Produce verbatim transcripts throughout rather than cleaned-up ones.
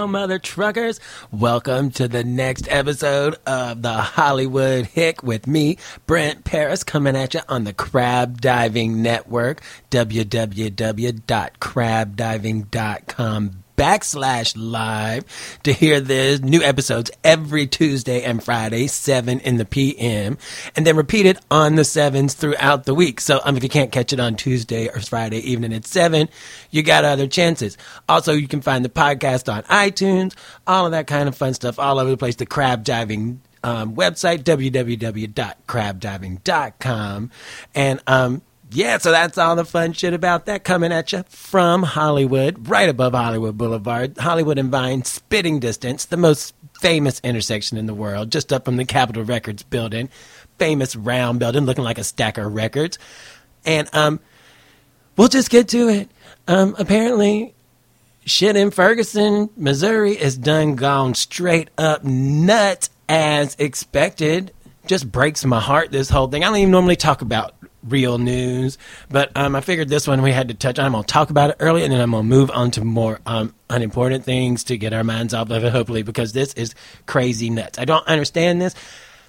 Hello, mother truckers. Welcome to the next episode of the Hollywood Hick with me, Brent Paris, coming at you on the Crab Diving Network, w w w dot crab diving dot com backslash live to hear the new episodes every Tuesday and Friday, seven in the p m, and then repeat it on the sevens throughout the week. So um, if you can't catch it on Tuesday or Friday evening at seven, you got other chances. Also, you can find the podcast on iTunes, all of that kind of fun stuff all over the place. The Crab Diving um, website, w w w dot crab diving dot com. And, um, yeah, so that's all the fun shit about that coming at you from Hollywood, right above Hollywood Boulevard, Hollywood and Vine, spitting distance, the most famous intersection in the world, just up from the Capitol Records building, famous round building looking like a stack of records. And um, we'll just get to it. Um, apparently, shit in Ferguson, Missouri is done gone straight up nuts as expected. Just breaks my heart, this whole thing. I don't even normally talk about real news, but um, I figured this one we had to touch on. I'm going to talk about it early, and then I'm going to move on to more um, unimportant things to get our minds off of it, hopefully, because this is crazy nuts. I don't understand this.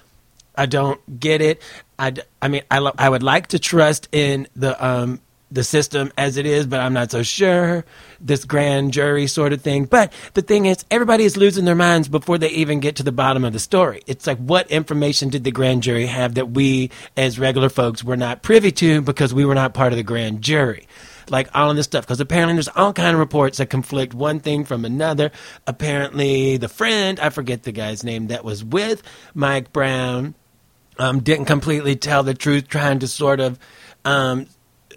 I don't get it. I, I mean, I, lo- I would like to trust in the um, the system as it is, but I'm not so sure. This grand jury sort of thing. But the thing is, everybody is losing their minds before they even get to the bottom of the story. It's like, what information did the grand jury have that we as regular folks were not privy to because we were not part of the grand jury? Like all of this stuff, because apparently there's all kind of reports that conflict one thing from another. Apparently the friend, I forget the guy's name, that was with Mike Brown, um, didn't completely tell the truth, trying to sort of um,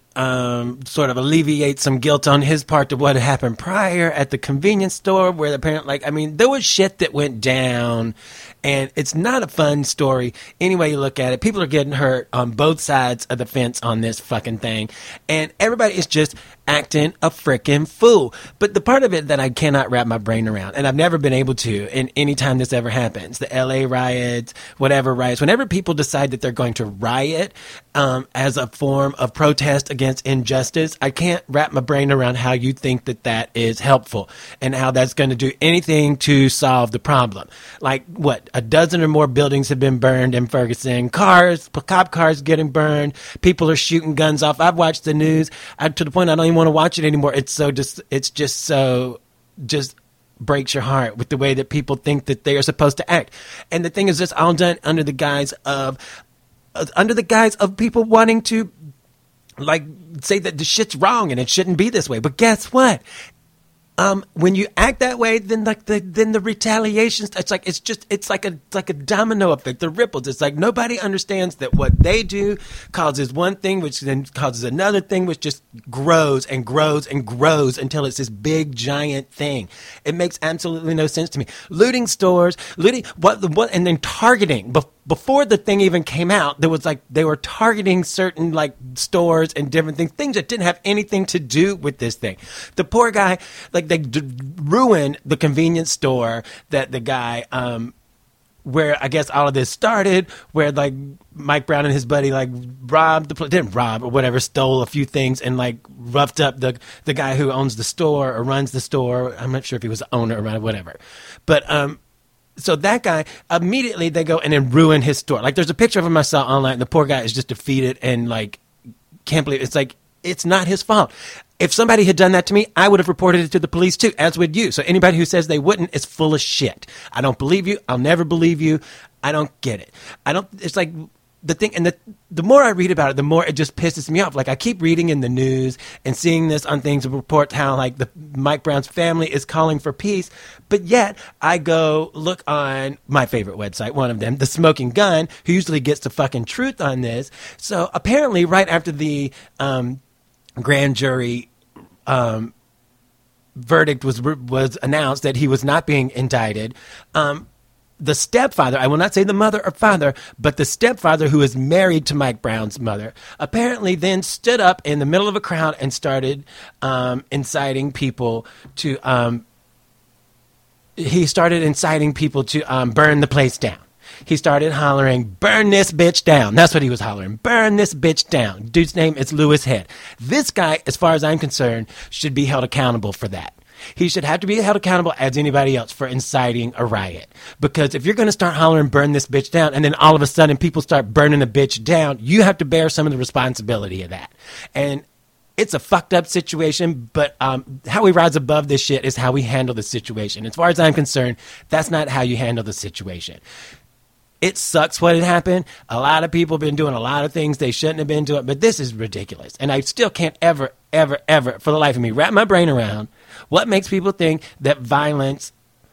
Um, sort of alleviate some guilt on his part to what had happened prior at the convenience store, where apparently, like, I mean, there was shit that went down, and it's not a fun story any way you look at it. People are getting hurt on both sides of the fence on this fucking thing, and everybody is just acting a frickin' fool. But the part of it that I cannot wrap my brain around, and I've never been able to in any time this ever happens, the L A riots, whatever riots, whenever people decide that they're going to riot um, as a form of protest against injustice, I can't wrap my brain around how you think that that is helpful and how that's going to do anything to solve the problem. Like, what, a dozen or more buildings have been burned in Ferguson, cars, cop cars getting burned, people are shooting guns off. I've watched the news I, to the point I don't even want to watch it anymore. It's so just, it's just so, just breaks your heart with the way that people think that they are supposed to act. And the thing is, it's all done under the guise of, uh, under the guise of people wanting to, like, say that the shit's wrong and it shouldn't be this way. But guess what? Um, when you act that way, then like the then the retaliation, it's like it's just it's like a it's like a domino effect, the ripples. It's like nobody understands that what they do causes one thing, which then causes another thing, which just grows and grows and grows until it's this big giant thing. It makes absolutely no sense to me. Looting stores, looting what what, and then targeting. Before Before the thing even came out, there was like they were targeting certain like stores and different things, things that didn't have anything to do with this thing. The poor guy, like they d- ruined the convenience store that the guy, um, where I guess all of this started, where like Mike Brown and his buddy like robbed the place, didn't rob or whatever, stole a few things and like roughed up the the guy who owns the store or runs the store. I'm not sure if he was the owner or whatever, but um. So that guy, immediately they go and then ruin his store. Like, there's a picture of him I saw online, and the poor guy is just defeated and, like, can't believe it. It's like, it's not his fault. If somebody had done that to me, I would have reported it to the police, too, as would you. So anybody who says they wouldn't is full of shit. I don't believe you. I'll never believe you. I don't get it. I don't, it's like, the thing, and the the more I read about it, the more it just pisses me off. Like, I keep reading in the news and seeing this on things, reports how like the Mike Brown's family is calling for peace, but yet I go look on my favorite website, one of them, The Smoking Gun, who usually gets the fucking truth on this. So apparently, right after the um, grand jury um, verdict was was announced that he was not being indicted. Um, The stepfather, I will not say the mother or father, but the stepfather who is married to Mike Brown's mother, apparently then stood up in the middle of a crowd and started um, inciting people to, um, he started inciting people to um, burn the place down. He started hollering, "Burn this bitch down." That's what he was hollering. "Burn this bitch down." Dude's name is Louis Head. This guy, as far as I'm concerned, should be held accountable for that. He should have to be held accountable as anybody else for inciting a riot. Because if you're going to start hollering, burn this bitch down, and then all of a sudden people start burning the bitch down, you have to bear some of the responsibility of that. And it's a fucked up situation, but um, how we rise above this shit is how we handle the situation. As far as I'm concerned, that's not how you handle the situation. It sucks what had happened. A lot of people have been doing a lot of things they shouldn't have been doing, but this is ridiculous. And I still can't ever, ever, ever, for the life of me, wrap my brain around what makes people think that violence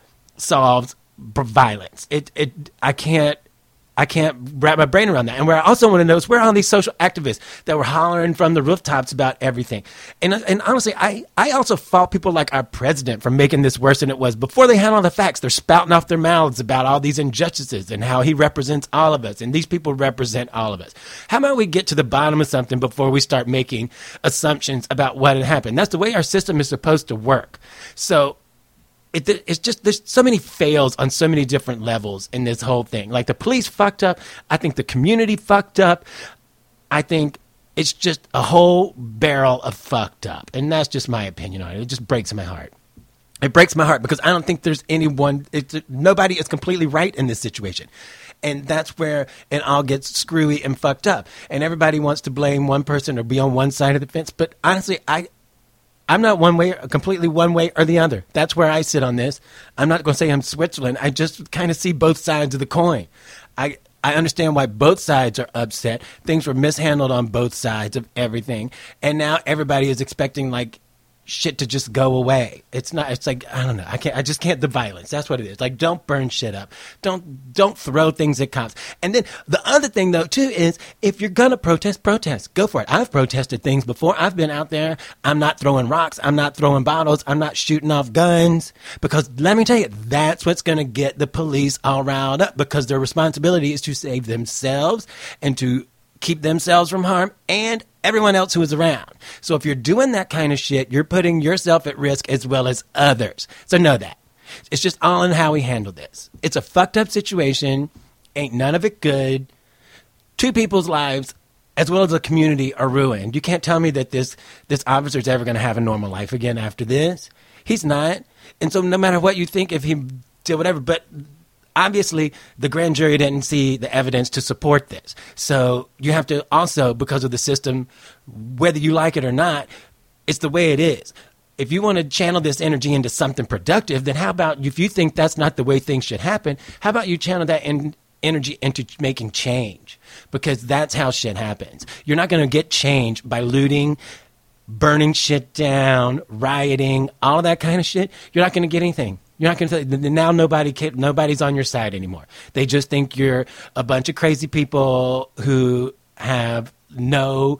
solves violence. It, it, I can't, I can't wrap my brain around that. And where I also want to know is where are all these social activists that were hollering from the rooftops about everything? And and honestly, I, I also fault people like our president for making this worse than it was. Before they had all the facts, they're spouting off their mouths about all these injustices and how he represents all of us. And these people represent all of us. How about we get to the bottom of something before we start making assumptions about what had happened? That's the way our system is supposed to work. So It, it's just, there's so many fails on so many different levels in this whole thing. Like the police fucked up. I think the community fucked up. I think it's just a whole barrel of fucked up. And that's just my opinion on it. It just breaks my heart. It breaks my heart because I don't think there's anyone, it's, nobody is completely right in this situation. And that's where it all gets screwy and fucked up. And everybody wants to blame one person or be on one side of the fence. But honestly, I... I'm not one way, completely one way or the other. That's where I sit on this. I'm not going to say I'm Switzerland. I just kind of see both sides of the coin. I I understand why both sides are upset. Things were mishandled on both sides of everything. And now everybody is expecting, like, shit to just go away. It's not, it's like, I don't know. I can't, I just can't, the violence. That's what it is. Like, don't burn shit up. Don't, don't throw things at cops. And then the other thing though, too, is if you're going to protest, protest. Go for it. I've protested things before. I've been out there. I'm not throwing rocks. I'm not throwing bottles. I'm not shooting off guns because let me tell you, that's what's going to get the police all riled up because their responsibility is to save themselves and to keep themselves from harm and everyone else who is around. So if you're doing that kind of shit, you're putting yourself at risk as well as others. So know that. It's just all in how we handle this. It's a fucked up situation. Ain't none of it good. Two people's lives as well as the community are ruined. You can't tell me that this, this officer's ever going to have a normal life again after this. He's not. And so no matter what you think, if he did whatever, but obviously, the grand jury didn't see the evidence to support this. So you have to also, because of the system, whether you like it or not, it's the way it is. If you want to channel this energy into something productive, then how about if you think that's not the way things should happen, how about you channel that in, energy into making change? Because that's how shit happens. You're not going to get change by looting, burning shit down, rioting, all of that kind of shit. You're not going to get anything. You're not going to now nobody can, nobody's on your side anymore. They just think you're a bunch of crazy people who have no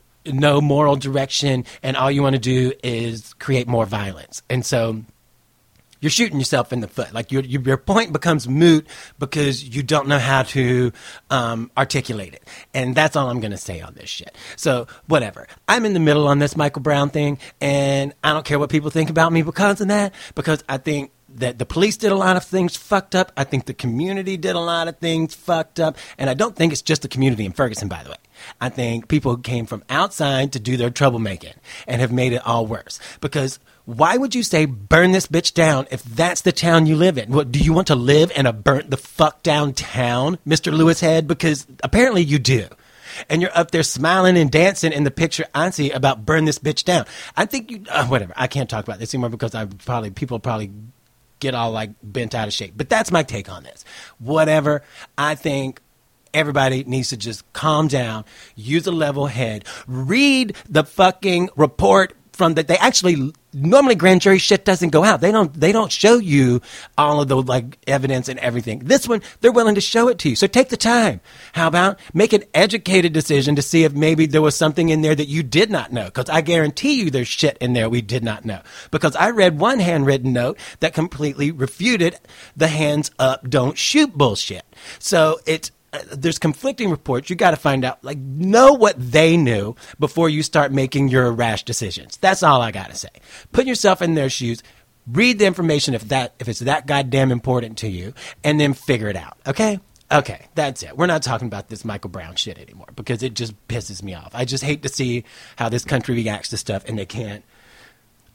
no moral direction, and all you want to do is create more violence. And so you're shooting yourself in the foot. Like your your point becomes moot because you don't know how to um, articulate it. And that's all I'm going to say on this shit. So whatever. I'm in the middle on this Michael Brown thing, and I don't care what people think about me because of that, because I think that the police did a lot of things fucked up. I think the community did a lot of things fucked up. And I don't think it's just the community in Ferguson, by the way. I think people who came from outside to do their troublemaking and have made it all worse. Because why would you say burn this bitch down if that's the town you live in? What, do you want to live in a burnt the fuck down town, Mister Lewis Head? Because apparently you do. And you're up there smiling and dancing in the picture I see about burn this bitch down. I think you, uh, whatever. I can't talk about this anymore because I probably, people probably get all like bent out of shape. But that's my take on this. Whatever. I think everybody needs to just calm down, use a level head, read the fucking report from that. They actually, normally grand jury shit doesn't go out. They don't, they don't show you all of the like evidence and everything. This one, they're willing to show it to you. So take the time. How about make an educated decision to see if maybe there was something in there that you did not know? Because I guarantee you there's shit in there we did not know. Because I read one handwritten note that completely refuted the hands up, don't shoot bullshit. So it's, Uh, there's conflicting reports. You got to find out, like, know what they knew before you start making your rash decisions. That's all I got to say. Put yourself in their shoes. Read the information if that if it's that goddamn important to you, and then figure it out. Okay? Okay, that's it. We're not talking about this Michael Brown shit anymore because it just pisses me off. I just hate to see how this country reacts to stuff, and they can't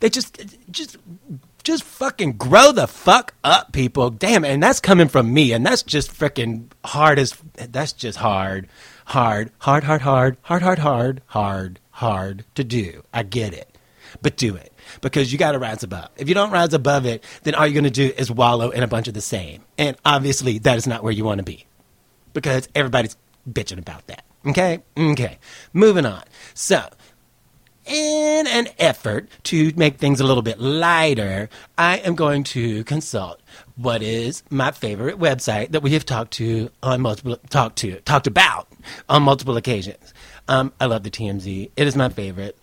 They just, just, just fucking grow the fuck up, people. Damn, and that's coming from me, and that's just freaking hard as, that's just hard, hard, hard, hard, hard, hard, hard, hard, hard, hard to do. I get it, but do it. Because you got to rise above. If you don't rise above it, then all you're going to do is wallow in a bunch of the same. And obviously, that is not where you want to be. Because everybody's bitching about that. Okay? Okay. Moving on. So, in an effort to make things a little bit lighter, I am going to consult what is my favorite website that we have talked to on multiple talked to talked about on multiple occasions. Um, I love the T M Z. It is my favorite.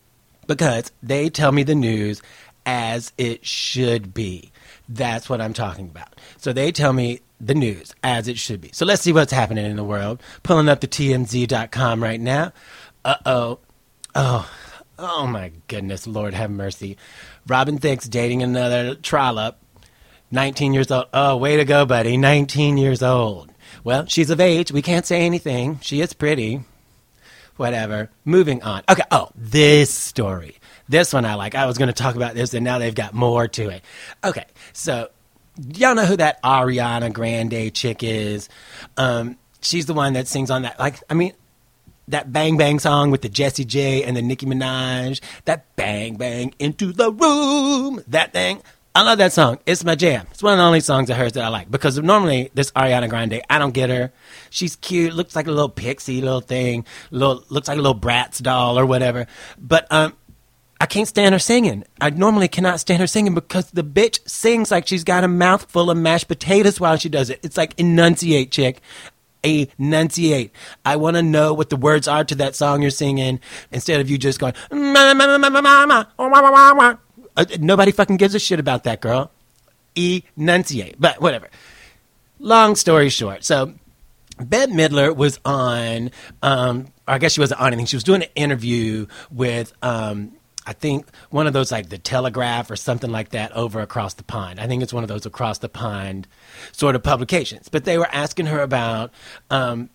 Because they tell me the news as it should be. That's what I'm talking about. So they tell me the news as it should be. So let's see what's happening in the world. Pulling up the T M Z dot com right now. Uh-oh. Oh. Oh, my goodness. Lord have mercy. Robin Thicke's dating another trollop. nineteen years old. Oh, way to go, buddy. nineteen years old. Well, she's of age. We can't say anything. She is pretty. Whatever. Moving on. Okay. Oh, this story. This one I like. I was going to talk about this, and now they've got more to it. Okay. So, y'all know who that Ariana Grande chick is? Um, she's the one that sings on that, like, I mean, that Bang Bang song with the Jessie J and the Nicki Minaj. That Bang Bang into the room. That thing. I love that song. It's my jam. It's one of the only songs of hers that I like. Because normally, this Ariana Grande, I don't get her. She's cute. Looks like a little pixie little thing. Little, looks like a little Bratz doll or whatever. But um, I can't stand her singing. I normally cannot stand her singing because the bitch sings like she's got a mouthful of mashed potatoes while she does it. It's like, enunciate, chick. Enunciate. I want to know what the words are to that song you're singing instead of you just going, ma, ma, ma, ma, ma, ma, ma, ma, ma. Uh, nobody fucking gives a shit about that, girl. Enunciate. But whatever. Long story short. So, Bette Midler was on, um, I guess she wasn't on anything. She was doing an interview with, um, I think, one of those, like, the Telegraph or something like that over across the pond. I think it's one of those across the pond sort of publications. But they were asking her about um,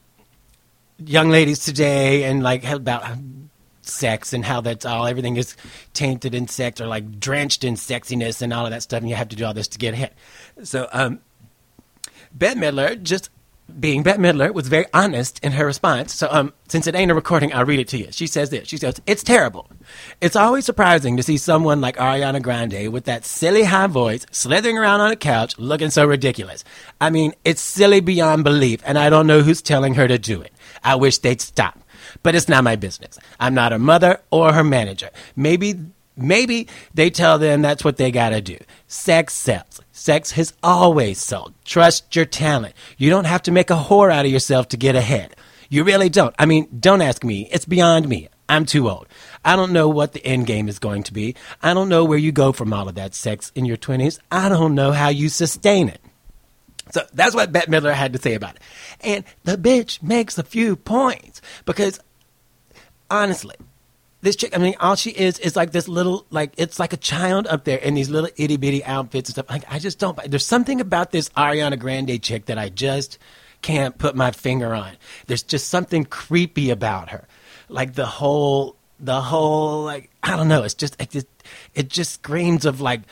young ladies today and, like, about sex and how that's all, everything is tainted in sex or like drenched in sexiness and all of that stuff, and you have to do all this to get ahead. So um, Bette Midler, just being Bette Midler, was very honest in her response. So um, since it ain't a recording, I'll read it to you. She says this. She says, "It's terrible. It's always surprising to see someone like Ariana Grande with that silly high voice slithering around on a couch looking so ridiculous. I mean, it's silly beyond belief, and I don't know who's telling her to do it. I wish they'd stop. But it's not my business. I'm not her mother or her manager. Maybe maybe they tell them that's what they got to do. Sex sells. Sex has always sold. Trust your talent. You don't have to make a whore out of yourself to get ahead. You really don't. I mean, don't ask me. It's beyond me. I'm too old. I don't know what the end game is going to be. I don't know where you go from all of that sex in your twenties. I don't know how you sustain it." So that's what Bette Midler had to say about it. And the bitch makes a few points because, honestly, this chick, I mean, all she is is like this little, like, it's like a child up there in these little itty-bitty outfits and stuff. Like, I just don't, there's something about this Ariana Grande chick that I just can't put my finger on. There's just something creepy about her. Like, the whole, the whole, like, I don't know, it's just, it just, it just screams of, like,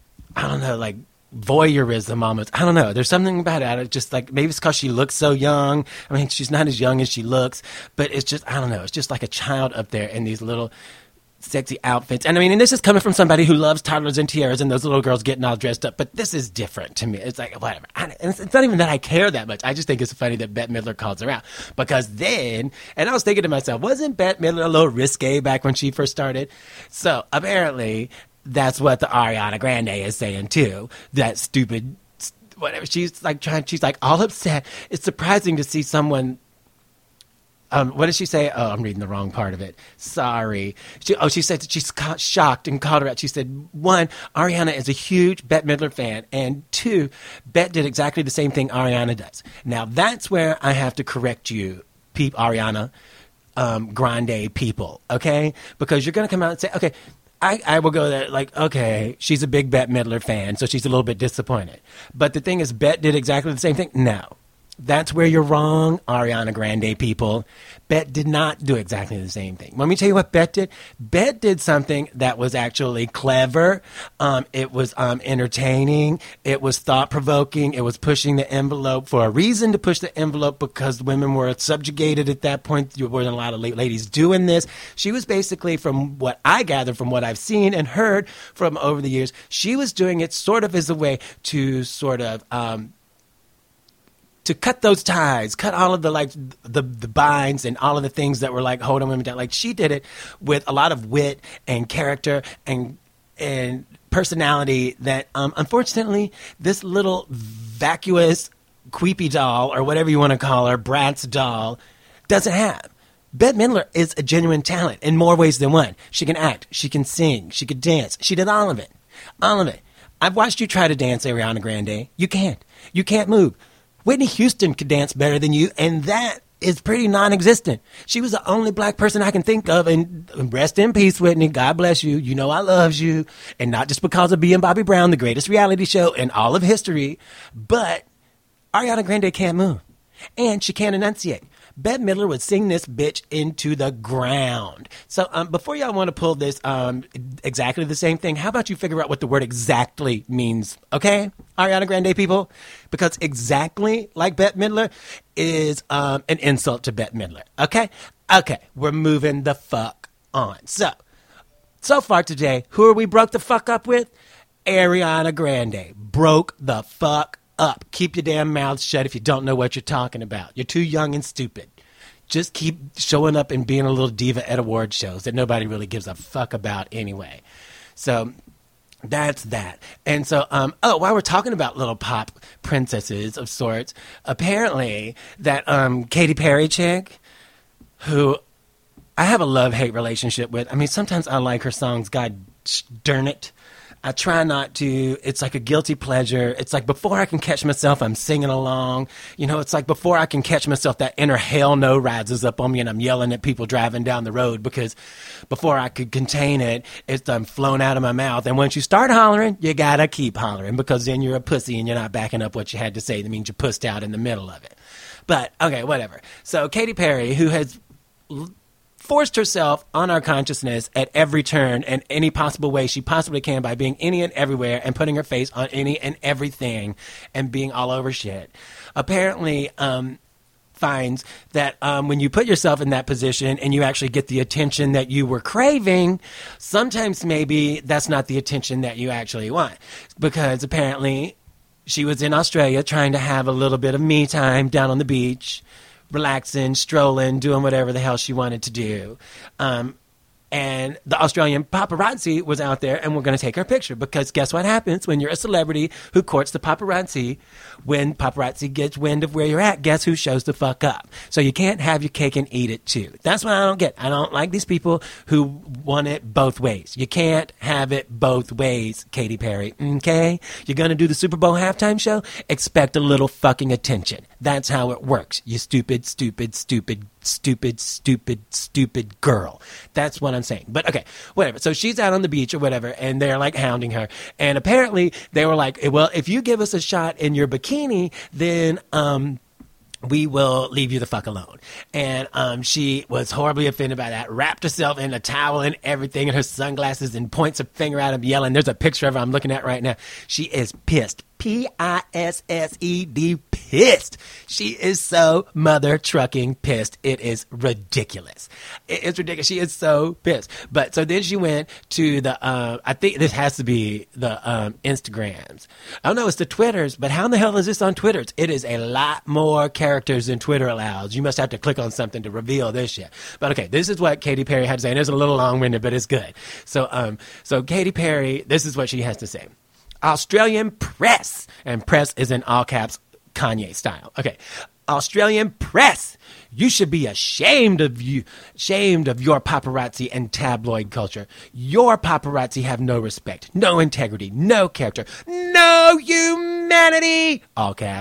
I don't know, like, voyeurism almost. I don't know. There's something about it. It's just like, maybe it's because she looks so young. I mean, she's not as young as she looks, but it's just, I don't know. It's just like a child up there in these little sexy outfits. And I mean, and this is coming from somebody who loves toddlers and tiaras and those little girls getting all dressed up, but this is different to me. It's like, whatever. I, it's, it's not even that I care that much. I just think it's funny that Bette Midler calls her out because then, and I was thinking to myself, wasn't Bette Midler a little risque back when she first started? So apparently, that's what the Ariana Grande is saying too. That stupid, whatever. She's like trying. She's like all upset. It's surprising to see someone. Um, what did she say? Oh, I'm reading the wrong part of it. Sorry. She, oh, she said that she's ca- shocked and called her out. She said, one, Ariana is a huge Bette Midler fan, and two, Bette did exactly the same thing Ariana does. Now that's where I have to correct you, peep Ariana um, Grande people, okay? Because you're going to come out and say, okay. I, I will go there like, okay, she's a big Bette Midler fan, so she's a little bit disappointed. But the thing is, Bette did exactly the same thing. No. That's where you're wrong, Ariana Grande people. Bet did not do exactly the same thing. Let me tell you what Bet did. Bet did something that was actually clever. Um, it was um, entertaining. It was thought-provoking. It was pushing the envelope for a reason to push the envelope, because women were subjugated at that point. There weren't a lot of ladies doing this. She was basically, from what I gather, from what I've seen and heard from over the years, she was doing it sort of as a way to sort of... Um, to cut those ties, cut all of the like the the binds and all of the things that were like holding women down. Like, she did it with a lot of wit and character and and personality that um, unfortunately this little vacuous queepy doll, or whatever you want to call her, Bratz doll, doesn't have. Bette Midler is a genuine talent in more ways than one. She can act, she can sing, she could dance. She did all of it, all of it. I've watched you try to dance, Ariana Grande. You can't. You can't move. Whitney Houston could dance better than you, and that is pretty non-existent. She was the only black person I can think of, and rest in peace, Whitney. God bless you. You know I loves you, and not just because of being Bobby Brown, the greatest reality show in all of history, but Ariana Grande can't move, and she can't enunciate. Bette Midler would sing this bitch into the ground. So um, before y'all want to pull this um, exactly the same thing, how about you figure out what the word exactly means, okay, Ariana Grande people? Because exactly like Bette Midler is um, an insult to Bette Midler, okay? Okay, we're moving the fuck on. So, so far today, who are we broke the fuck up with? Ariana Grande. Broke the fuck up. Keep your damn mouths shut if you don't know what you're talking about. You're too young and stupid. Just keep showing up and being a little diva at award shows that nobody really gives a fuck about anyway. So that's that. And so, um, oh, while we're talking about little pop princesses of sorts, apparently that um, Katy Perry chick, who I have a love-hate relationship with. I mean, sometimes I like her songs, God darn it. I try not to. It's like a guilty pleasure. It's like before I can catch myself, I'm singing along. You know, it's like before I can catch myself, that inner hell no rises up on me and I'm yelling at people driving down the road, because before I could contain it, it's um, flown out of my mouth. And once you start hollering, you gotta keep hollering, because then you're a pussy and you're not backing up what you had to say. That means you pussed out in the middle of it. But, okay, whatever. So Katy Perry, who has... L- forced herself on our consciousness at every turn and any possible way she possibly can by being any and everywhere and putting her face on any and everything and being all over shit. Apparently, um, finds that um, when you put yourself in that position and you actually get the attention that you were craving, sometimes maybe that's not the attention that you actually want. Because apparently she was in Australia trying to have a little bit of me time down on the beach, relaxing, strolling, doing whatever the hell she wanted to do. Um, and the Australian paparazzi was out there and we're going to take her picture, because guess what happens when you're a celebrity who courts the paparazzi? When paparazzi gets wind of where you're at, guess who shows the fuck up? So you can't have your cake and eat it too. That's what I don't get. I don't like these people who want it both ways. You can't have it both ways, Katy Perry, okay? You're going to do the Super Bowl halftime show? Expect a little fucking attention. That's how it works, you stupid, stupid, stupid, stupid, stupid, stupid girl. That's what I'm saying. But okay, whatever. So she's out on the beach or whatever, and they're like hounding her. And apparently they were like, well, if you give us a shot in your bikini, then um we will leave you the fuck alone. And um, she was horribly offended by that, wrapped herself in a towel and everything and her sunglasses and points her finger at him yelling. There's a picture of her I'm looking at right now. She is pissed. P I S S E D, pissed. She is so mother trucking pissed. It is ridiculous. It is ridiculous. She is so pissed. But so then she went to the, uh, I think this has to be the um, Instagrams. I don't know, it's the Twitters, but how in the hell is this on Twitters? It is a lot more characters than Twitter allows. You must have to click on something to reveal this shit. But okay, this is what Katy Perry had to say. And it's a little long-winded, but it's good. So, um, so Katy Perry, this is what she has to say. Australian press, and press is in all caps, Kanye style. Okay, Australian press, you should be ashamed of you, ashamed of your paparazzi and tabloid culture. Your paparazzi have no respect, no integrity, no character, no humanity. All caps.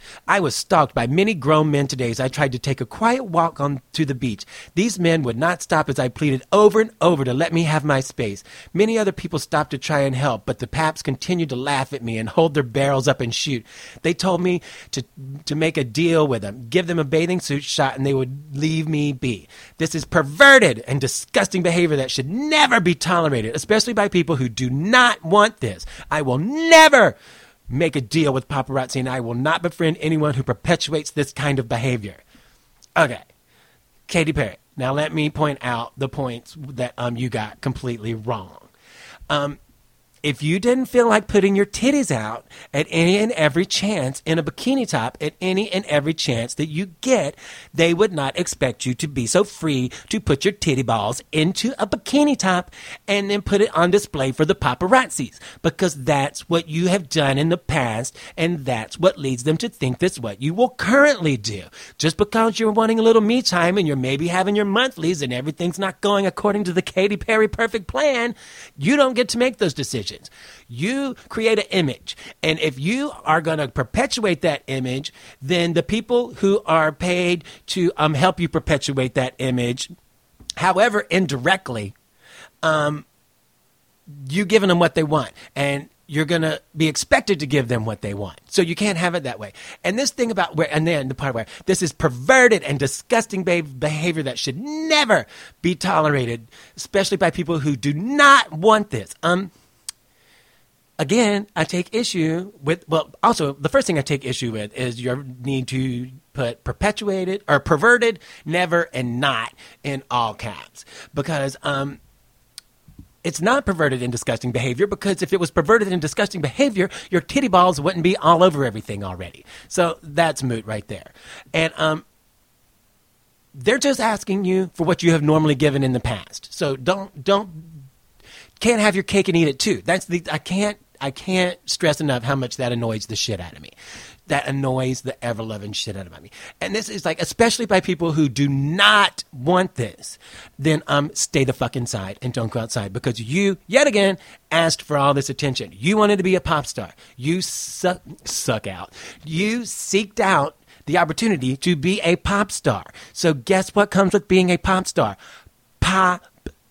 I was stalked by many grown men today as I tried to take a quiet walk on to the beach. These men would not stop as I pleaded over and over to let me have my space. Many other people stopped to try and help, but the paps continued to laugh at me and hold their barrels up and shoot. They told me to to make a deal with them, give them a bathing suit shot, and they would leave me be. This is perverted and disgusting behavior that should never be tolerated, especially by people who do not want this. I will never make a deal with paparazzi, and I will not befriend anyone who perpetuates this kind of behavior. Okay, Katy Perry. Now let me point out the points that um you got completely wrong. Um, if you didn't feel like putting your titties out at any and every chance in a bikini top at any and every chance that you get, they would not expect you to be so free to put your titty balls into a bikini top and then put it on display for the paparazzis, because that's what you have done in the past, and that's what leads them to think that's what you will currently do. Just because you're wanting a little me time and you're maybe having your monthlies and everything's not going according to the Katy Perry perfect plan, you don't get to make those decisions. You create an image, and if you are going to perpetuate that image, then the people who are paid to um, help you perpetuate that image, however indirectly, um, you giving them what they want, and you're going to be expected to give them what they want. So you can't have it that way. And this thing about where, and then the part where this is perverted and disgusting behavior that should never be tolerated, especially by people who do not want this. Um, Again, I take issue with, well, also, the first thing I take issue with is your need to put perpetuated or perverted, never, and not in all caps. Because um, it's not perverted and disgusting behavior, because if it was perverted and disgusting behavior, your titty balls wouldn't be all over everything already. So that's moot right there. And um, they're just asking you for what you have normally given in the past. So don't, don't, can't have your cake and eat it too. That's the, I can't, I can't stress enough how much that annoys the shit out of me. That annoys the ever-loving shit out of me. And this is like, especially by people who do not want this, then um, stay the fuck inside and don't go outside, because you, yet again, asked for all this attention. You wanted to be a pop star. You suck, suck out. You seeked out the opportunity to be a pop star. So guess what comes with being a pop star? Pop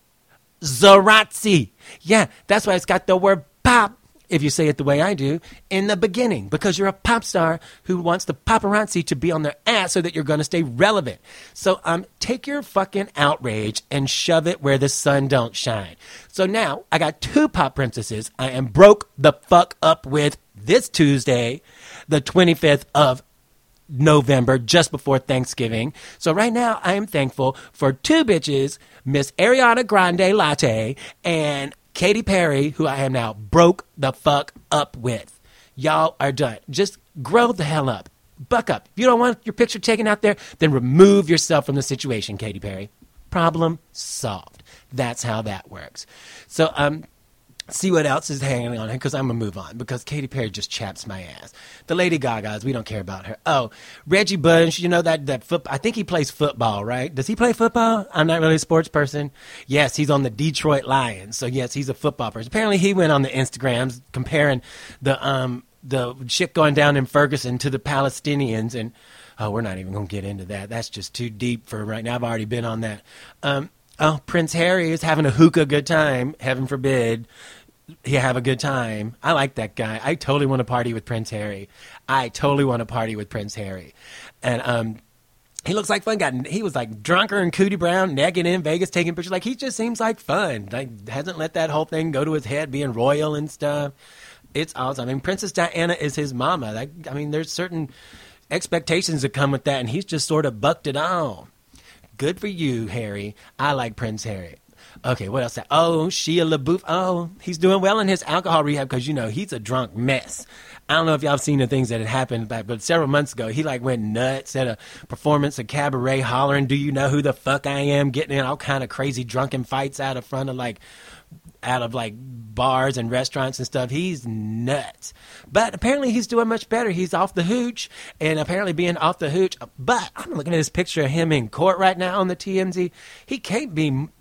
Zarazzi. Yeah, that's why it's got the word pop, if you say it the way I do, in the beginning, because you're a pop star who wants the paparazzi to be on their ass so that you're going to stay relevant. So um, take your fucking outrage and shove it where the sun don't shine. So now I got two pop princesses I am broke the fuck up with this Tuesday, the twenty-fifth of November, just before Thanksgiving. So right now I am thankful for two bitches, Miss Ariana Grande Latte and Katy Perry, who I am now broke the fuck up with. Y'all are done. Just grow the hell up. Buck up. If you don't want your picture taken out there, then remove yourself from the situation, Katy Perry. Problem solved. That's how that works. So, um, see what else is hanging on her, because I'm going to move on, because Katy Perry just chaps my ass. The Lady Gagas, we don't care about her. Oh, Reggie Bush, you know that, that foot, I think he plays football, right? Does he play football? I'm not really a sports person. Yes, he's on the Detroit Lions. So yes, he's a football person. Apparently he went on the Instagrams comparing the, um, the shit going down in Ferguson to the Palestinians, and oh, we're not even going to get into that. That's just too deep for right now. I've already been on that. Um, oh, Prince Harry is having a hookah good time. Heaven forbid he have a good time. I like that guy. I totally want to party with Prince Harry. I totally want to party with Prince Harry. And um, he looks like fun. Got he was like drunker and Cootie Brown, naked in Vegas, taking pictures. Like, he just seems like fun. Like, hasn't let that whole thing go to his head, being royal and stuff. It's awesome. I mean, Princess Diana is his mama. Like, I mean, there's certain expectations that come with that, and he's just sort of bucked it on. Good for you, Harry. I like Prince Harry. Okay, what else? Oh, Shia LaBeouf. Oh, he's doing well in his alcohol rehab, because, you know, he's a drunk mess. I don't know if y'all have seen the things that had happened back, but several months ago, he like went nuts at a performance at Cabaret, hollering, "Do you know who the fuck I am?" Getting in all kind of crazy drunken fights out of front of like, out of like bars and restaurants and stuff. He's nuts. But apparently he's doing much better. He's off the hooch, and apparently being off the hooch. But I'm looking at this picture of him in court right now on the T M Z. He can't be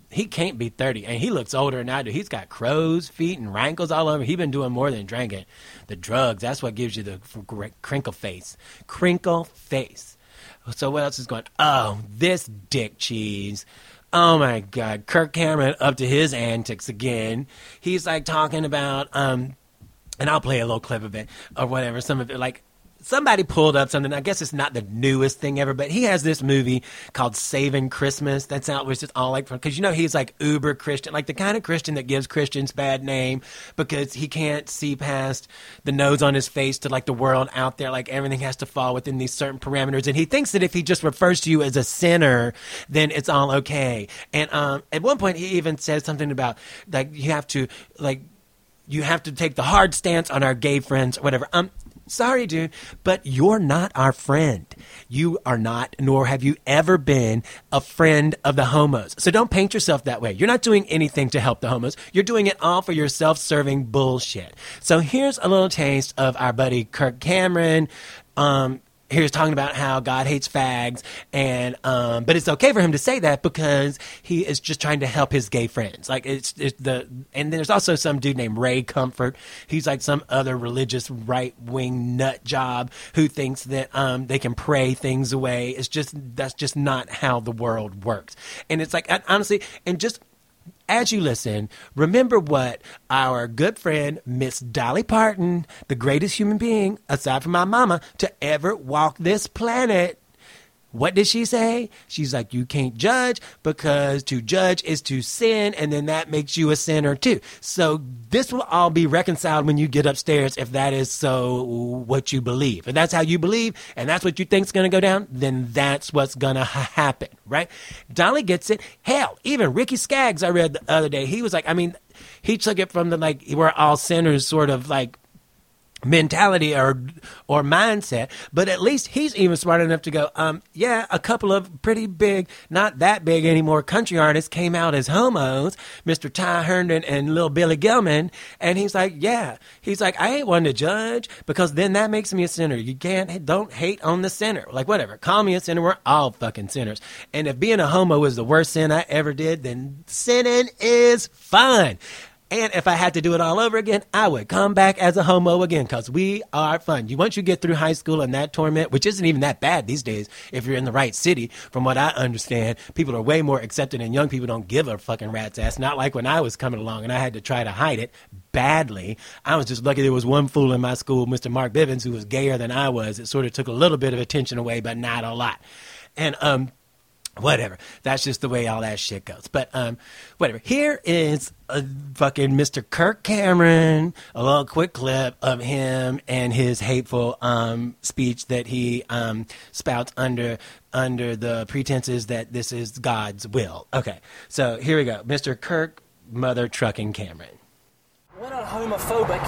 he can't be thirty, and he looks older than I do. He's got crow's feet and rankles all over. He's been doing more than drinking. The drugs, that's what gives you the crinkle face. Crinkle face. So what else is going on? Oh, this dick cheese. Oh, my God. Kirk Cameron up to his antics again. He's, like, talking about, um, and I'll play a little clip of it or whatever, some of it, like, somebody pulled up something. I guess it's not the newest thing ever, but he has this movie called Saving Christmas that's out, which is all like, because you know he's like uber Christian, like the kind of Christian that gives Christians bad name because he can't see past the nose on his face to like the world out there. Like everything has to fall within these certain parameters, and he thinks that if he just refers to you as a sinner, then it's all okay. And um, at one point, he even says something about like you have to like you have to take the hard stance on our gay friends or whatever. Um. Sorry, dude, but you're not our friend. You are not, nor have you ever been, a friend of the homos. So don't paint yourself that way. You're not doing anything to help the homos. You're doing it all for your self-serving bullshit. So here's a little taste of our buddy Kirk Cameron. Um, he was talking about how God hates fags, and um, but it's okay for him to say that because he is just trying to help his gay friends. Like it's, it's the and there's also some dude named Ray Comfort. He's like some other religious right wing nut job who thinks that um, they can pray things away. It's just that's just not how the world works. And it's like honestly, and just. As you listen, remember what our good friend, Miss Dolly Parton, the greatest human being, aside from my mama, to ever walk this planet. What did she say? She's like, you can't judge because to judge is to sin, and then that makes you a sinner too. So this will all be reconciled when you get upstairs if that is so what you believe. If that's how you believe and that's what you think is going to go down, then that's what's going to ha- happen, right? Dolly gets it. Hell, even Ricky Skaggs I read the other day, he was like, I mean, he took it from the like, we're all sinners sort of like, mentality or or mindset, but at least he's even smart enough to go, um, yeah, a couple of pretty big, not that big anymore, country artists came out as homos, Mister Ty Herndon and Lil Billy Gilman, and he's like, yeah, he's like, I ain't one to judge because then that makes me a sinner. You can't, don't hate on the sinner. Like, whatever, call me a sinner, we're all fucking sinners. And if being a homo is the worst sin I ever did, then sinning is fun. And if I had to do it all over again, I would come back as a homo again because we are fun. You Once you get through high school and that torment, which isn't even that bad these days if you're in the right city, from what I understand, people are way more accepted and young people don't give a fucking rat's ass. Not like when I was coming along and I had to try to hide it badly. I was just lucky there was one fool in my school, Mister Mark Bivens, who was gayer than I was. It sort of took a little bit of attention away, but not a lot. And, um... whatever. That's just the way all that shit goes. But um, whatever. Here is a fucking Mister Kirk Cameron, a little quick clip of him and his hateful um, speech that he um, spouts under under the pretenses that this is God's will. Okay, so here we go. Mister Kirk Mother Trucking Cameron. We're not homophobic.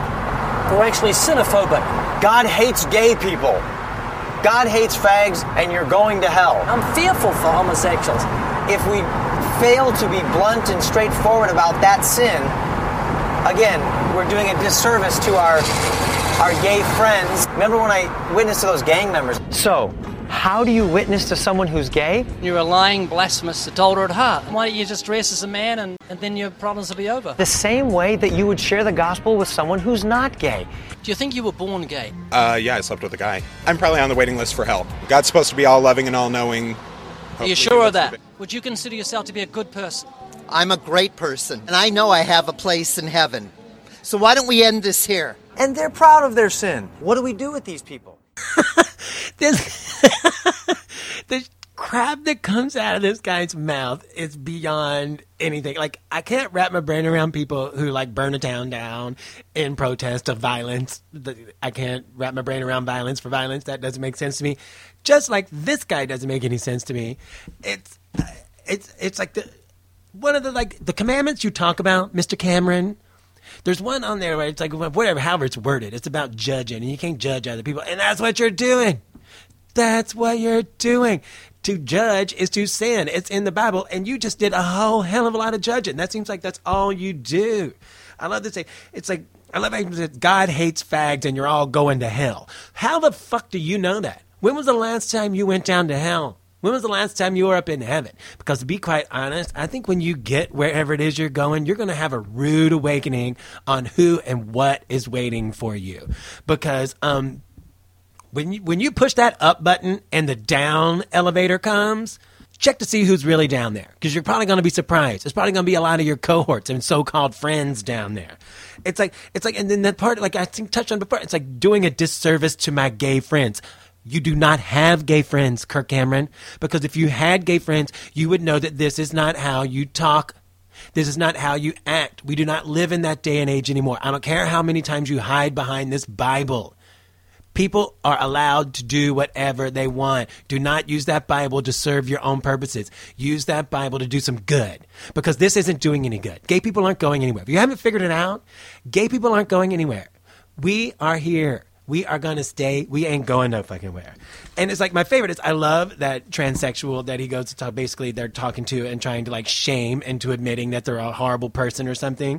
We're actually sinophobic. God hates gay people. God hates fags, and you're going to hell. I'm fearful for homosexuals. If we fail to be blunt and straightforward about that sin, again, we're doing a disservice to our our gay friends. Remember when I witnessed to those gang members? So, how do you witness to someone who's gay? You're a lying, blasphemous adulterer at heart. Why don't you just dress as a man and, and then your problems will be over? The same way that you would share the gospel with someone who's not gay. Do you think you were born gay? Uh, yeah, I slept with a guy. I'm probably on the waiting list for hell. God's supposed to be all-loving and all-knowing. Are you sure of that? Would you consider yourself to be a good person? I'm a great person, and I know I have a place in heaven. So why don't we end this here? And they're proud of their sin. What do we do with these people? This, the crap that comes out of this guy's mouth is beyond anything. Like, I can't wrap my brain around people who, like, burn a town down in protest of violence. I can't wrap my brain around violence for violence. That doesn't make sense to me. Just like this guy doesn't make any sense to me. It's, it's, it's like the, one of the, like, the commandments you talk about, Mister Cameron. There's one on there where it's like, whatever, however it's worded. It's about judging, and you can't judge other people. And that's what you're doing. That's what you're doing. To judge is to sin. It's in the Bible, and you just did a whole hell of a lot of judging. That seems like that's all you do. I love to say, it's like, I love how God hates fags, and you're all going to hell. How the fuck do you know that? When was the last time you went down to hell? When was the last time you were up in heaven? Because to be quite honest, I think when you get wherever it is you're going, you're going to have a rude awakening on who and what is waiting for you. Because um, when you, when you push that up button and the down elevator comes, check to see who's really down there, because you're probably going to be surprised. There's probably going to be a lot of your cohorts and so-called friends down there. It's like, it's like, and then that part, like I think touched on before, it's like doing a disservice to my gay friends. You do not have gay friends, Kirk Cameron, because if you had gay friends, you would know that this is not how you talk. This is not how you act. We do not live in that day and age anymore. I don't care how many times you hide behind this Bible. People are allowed to do whatever they want. Do not use that Bible to serve your own purposes. Use that Bible to do some good, because this isn't doing any good. Gay people aren't going anywhere. If you haven't figured it out, gay people aren't going anywhere. We are here. We are going to stay. We ain't going no fucking where. And it's like my favorite is I love that transsexual that he goes to talk. Basically, they're talking to and trying to like shame into admitting that they're a horrible person or something.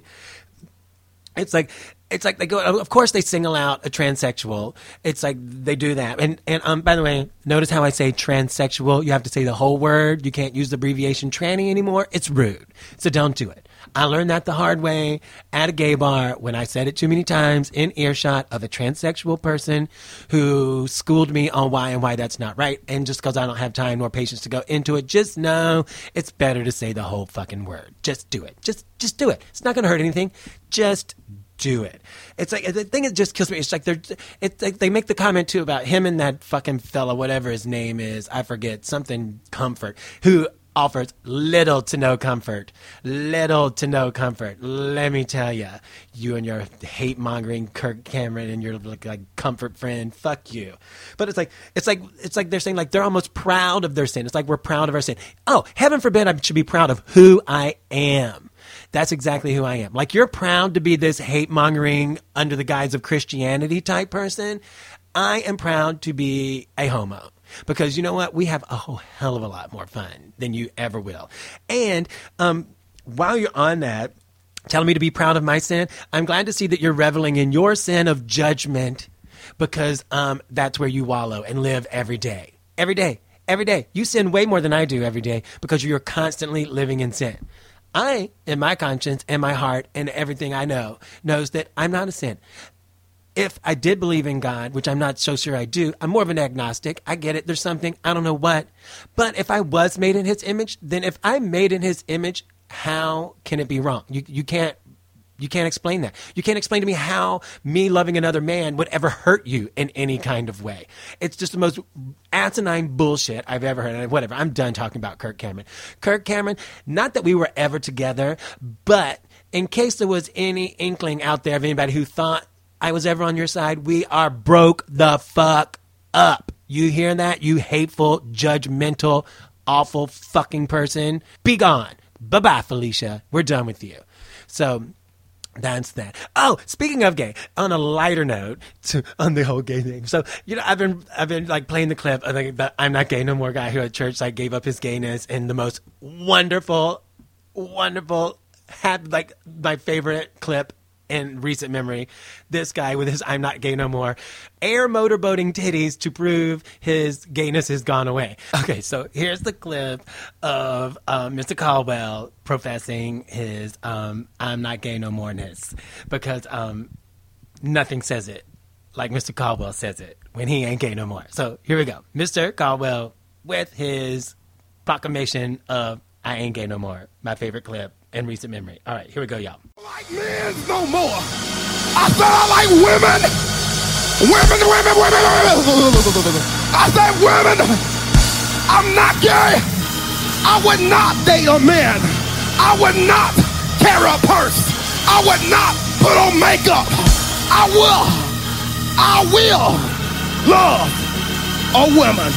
It's like, it's like they go, of course they single out a transsexual. It's like they do that. And, and um, by the way, notice how I say transsexual. You have to say the whole word. You can't use the abbreviation tranny anymore. It's rude. So don't do it. I learned that the hard way at a gay bar when I said it too many times in earshot of a transsexual person who schooled me on why and why that's not right. And just because I don't have time nor patience to go into it, just know it's better to say the whole fucking word. Just do it. Just, just do it. It's not going to hurt anything. Just do it. It's like, the thing that just kills me, it's like they're, it's like they make the comment too about him and that fucking fella, whatever his name is, I forget, something Comfort, who offers little to no comfort. Little to no comfort. Let me tell you, you and your hate-mongering Kirk Cameron and your like, like comfort friend, fuck you. But it's like it's like it's like they're saying like they're almost proud of their sin. It's like we're proud of our sin. Oh, heaven forbid I should be proud of who I am. That's exactly who I am. Like you're proud to be this hate-mongering under the guise of Christianity type person. I am proud to be a homo. Because you know what? We have a whole hell of a lot more fun than you ever will. And um, while you're on that, telling me to be proud of my sin, I'm glad to see that you're reveling in your sin of judgment, because um, that's where you wallow and live every day. Every day. Every day. You sin way more than I do every day because you're constantly living in sin. I, in my conscience and my heart and everything I know, knows that I'm not a sin. If I did believe in God, which I'm not so sure I do, I'm more of an agnostic. I get it. There's something. I don't know what. But if I was made in his image, then if I'm made in his image, how can it be wrong? You you can't you can't explain that. You can't explain to me how me loving another man would ever hurt you in any kind of way. It's just the most asinine bullshit I've ever heard. And whatever. I'm done talking about Kirk Cameron. Kirk Cameron, not that we were ever together, but in case there was any inkling out there of anybody who thought I was ever on your side, we are broke the fuck up. You hear that? You hateful, judgmental, awful fucking person. Be gone. Bye-bye, Felicia. We're done with you. So that's that. Oh, speaking of gay, on a lighter note, to, on the whole gay thing. So, you know, I've been, I've been like playing the clip of like, the I'm not gay no more guy who at church like gave up his gayness in the most wonderful, wonderful, had like my favorite clip in recent memory. This guy with his I'm not gay no more air motorboating titties to prove his gayness has gone away. Okay, so here's the clip of um, Mister Caldwell professing his um, I'm not gay no more-ness, because um, nothing says it like Mister Caldwell says it when he ain't gay no more. So here we go. Mister Caldwell with his proclamation of I ain't gay no more. My favorite clip in recent memory. All right, here we go, y'all. Like men no more. I said I like women. Women, women, women, women. I said women. I'm not gay. I would not date a man. I would not carry a purse. I would not put on makeup. I will. I will love a woman.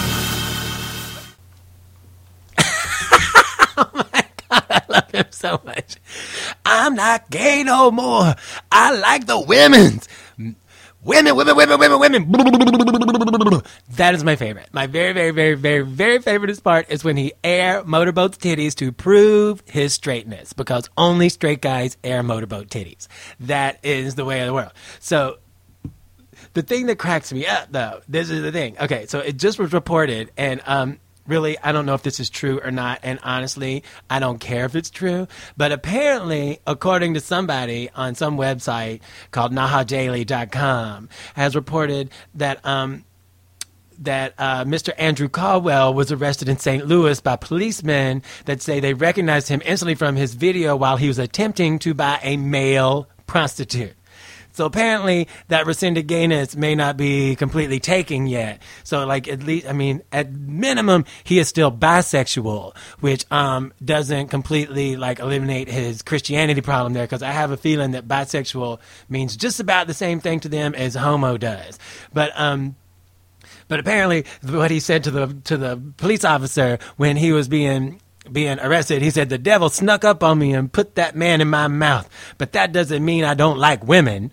Oh my God, I love him so much. I'm not gay no more. I like the women's. Women, women, women, women, women. That is my favorite. My very, very, very, very, very favorite part is when he air motorboats titties to prove his straightness, because only straight guys air motorboat titties. That is the way of the world. So the thing that cracks me up, though, this is the thing. Okay, so it just was reported, and um, really, I don't know if this is true or not, and honestly, I don't care if it's true, but apparently, according to somebody on some website called naha daily dot com, has reported that um, that uh, Mister Andrew Caldwell was arrested in Saint Louis by policemen that say they recognized him instantly from his video while he was attempting to buy a male prostitute. So apparently that rescinded gayness may not be completely taken yet. So like at least, I mean, at minimum, he is still bisexual, which um, doesn't completely like eliminate his Christianity problem there, because I have a feeling that bisexual means just about the same thing to them as homo does. But um, but apparently what he said to the to the police officer when he was being being arrested, he said, the devil snuck up on me and put that man in my mouth, but that doesn't mean I don't like women.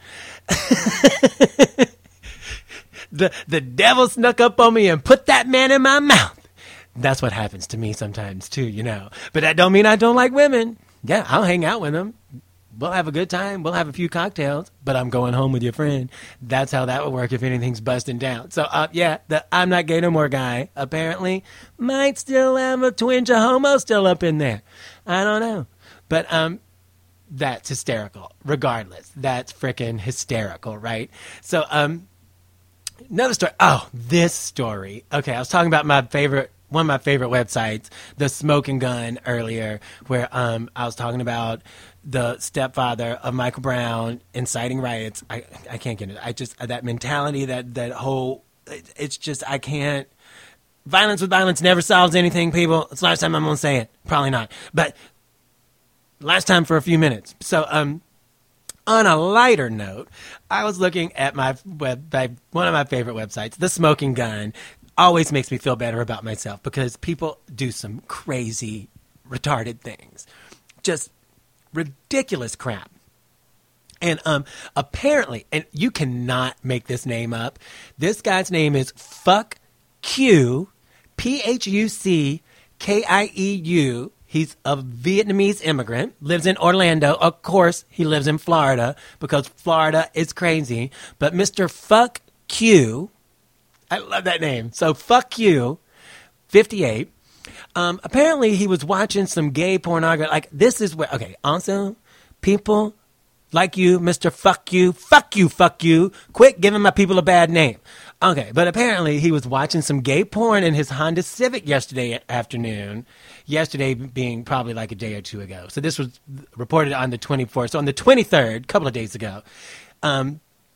the the devil snuck up on me and put that man in my mouth. That's what happens to me sometimes too, you know, but that don't mean I don't like women. Yeah, I'll hang out with them. We'll have a good time. We'll have a few cocktails, but I'm going home with your friend. That's how that would work if anything's busting down. So, uh, yeah, the I'm not gay no more guy apparently might still have a twinge of homo still up in there. I don't know. But um, that's hysterical. Regardless, that's freaking hysterical, right? So, um, another story. Oh, this story. Okay, I was talking about my favorite one of my favorite websites, The Smoking Gun, earlier, where um, I was talking about the stepfather of Michael Brown inciting riots. I I can't get it. I just, that mentality, that, that whole, it, it's just, I can't. Violence with violence never solves anything, people. It's the last time I'm going to say it. Probably not. But last time for a few minutes. So, um, on a lighter note, I was looking at my web, my, one of my favorite websites, The Smoking Gun. Always makes me feel better about myself because people do some crazy, retarded things. Just ridiculous crap. And um, apparently, and you cannot make this name up, this guy's name is Phuc Q, P H U C K I E U. He's a Vietnamese immigrant, lives in Orlando. Of course, he lives in Florida because Florida is crazy. But Mister Phuc Q, I love that name. So Phuc You, fifty-eight. Um, apparently, he was watching some gay pornography. Like, this is where, okay, also, people like you, Mister Phuc You, fuck you, fuck you, quit giving my people a bad name. Okay, but apparently he was watching some gay porn in his Honda Civic yesterday afternoon. Yesterday being probably like a day or two ago. So this was reported on the twenty-fourth. So on the twenty-third, a couple of days ago, um,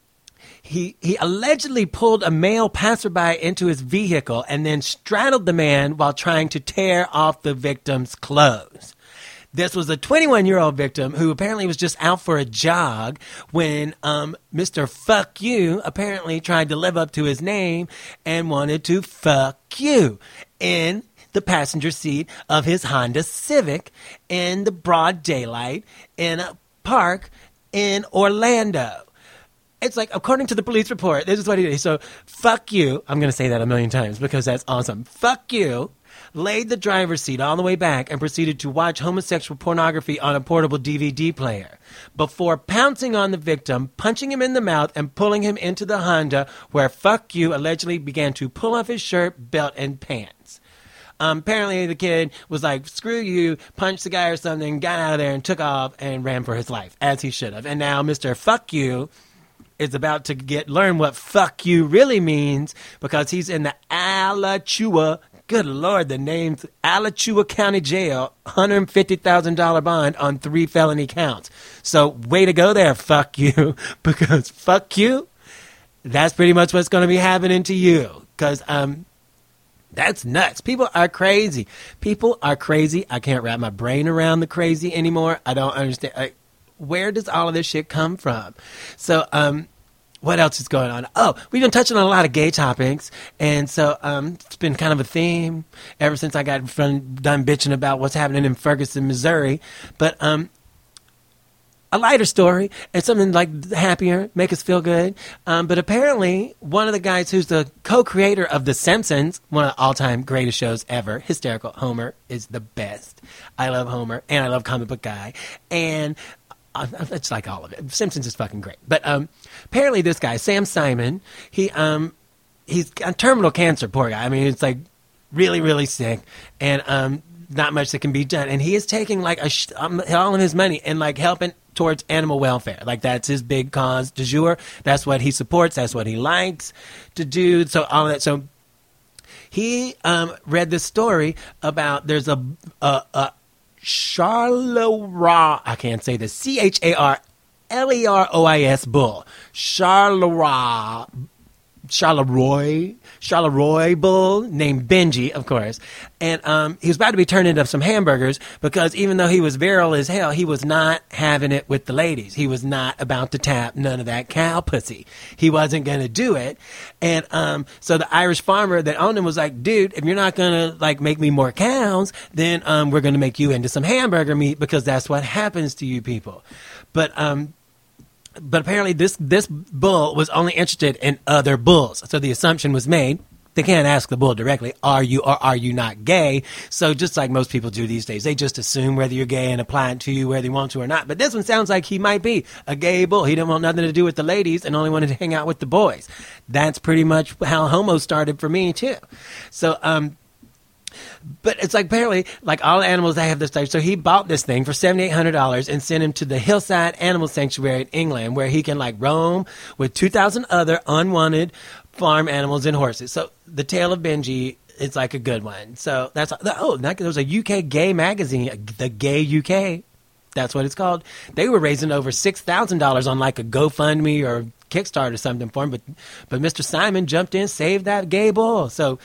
He he allegedly pulled a male passerby into his vehicle and then straddled the man while trying to tear off the victim's clothes. This was a twenty-one-year-old victim who apparently was just out for a jog when um, Mister Phuc You apparently tried to live up to his name and wanted to fuck you in the passenger seat of his Honda Civic in the broad daylight in a park in Orlando. It's like, according to the police report, this is what he did. So, Phuc You, I'm going to say that a million times because that's awesome. Phuc You laid the driver's seat all the way back and proceeded to watch homosexual pornography on a portable D V D player before pouncing on the victim, punching him in the mouth, and pulling him into the Honda, where Phuc You allegedly began to pull off his shirt, belt, and pants. Um, apparently, the kid was like, screw you, punched the guy or something, got out of there, and took off and ran for his life, as he should have. And now Mister Phuc You is about to get learn what fuck you really means because he's in the Alachua, good Lord, the name's Alachua County Jail, one hundred fifty thousand dollars bond on three felony counts. So way to go there, fuck you, because fuck you, that's pretty much what's going to be happening to you because um, that's nuts. People are crazy. People are crazy. I can't wrap my brain around the crazy anymore. I don't understand. I, Where does all of this shit come from? So, um, what else is going on? Oh, we've been touching on a lot of gay topics, and so um, it's been kind of a theme ever since I got from, done bitching about what's happening in Ferguson, Missouri. But um, a lighter story and something like happier, make us feel good. Um, but apparently, one of the guys who's the co-creator of The Simpsons, one of the all-time greatest shows ever, hysterical, Homer is the best. I love Homer, and I love Comic Book Guy, and it's like all of it. Simpsons is fucking great. But um, apparently this guy, Sam Simon, he um, he's got terminal cancer, poor guy. I mean, it's like really, really sick, and um, not much that can be done. And he is taking like a sh- um, all of his money and like helping towards animal welfare. Like that's his big cause du jour. That's what he supports. That's what he likes to do. So all of that. So he um, read this story about there's a a, a Charleroi. I can't say this. C H A R L E R O I S bull. Charleroi. Charleroi, Charleroi bull named Benji, of course. And um, he was about to be turned into some hamburgers because even though he was virile as hell, he was not having it with the ladies. He was not about to tap none of that cow pussy. He wasn't going to do it. And um, so the Irish farmer that owned him was like, dude, if you're not going to like make me more cows, then um, we're going to make you into some hamburger meat because that's what happens to you people. But um But apparently this, this bull was only interested in other bulls. So the assumption was made, they can't ask the bull directly, are you or are you not gay? So just like most people do these days, they just assume whether you're gay and apply it to you whether you want to or not. But this one sounds like he might be a gay bull. He didn't want nothing to do with the ladies and only wanted to hang out with the boys. That's pretty much how homo started for me too. So, um... But it's like apparently, like all animals, they have this type. So he bought this thing for seven thousand eight hundred dollars and sent him to the Hillside Animal Sanctuary in England, where he can like roam with two thousand other unwanted farm animals and horses. So the Tale of Benji is like a good one. So that's oh, there was a U K gay magazine, the Gay U K. That's what it's called. They were raising over six thousand dollars on like a GoFundMe or Kickstarter or something for him. But but Mister Simon jumped in, saved that gay bull. So.